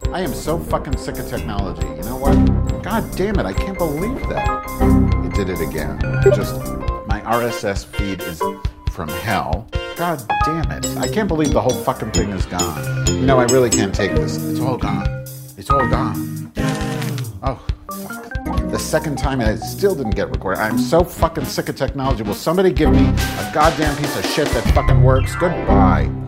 I am so fucking sick of technology. You know what? God damn it, I can't believe that. It did it again. My RSS feed is from hell. God damn it. I can't believe the whole fucking thing is gone. You know, I really can't take this. It's all gone. It's all gone. Oh, fuck. The second time and it still didn't get recorded. I'm so fucking sick of technology. Will somebody give me a goddamn piece of shit that fucking works? Goodbye.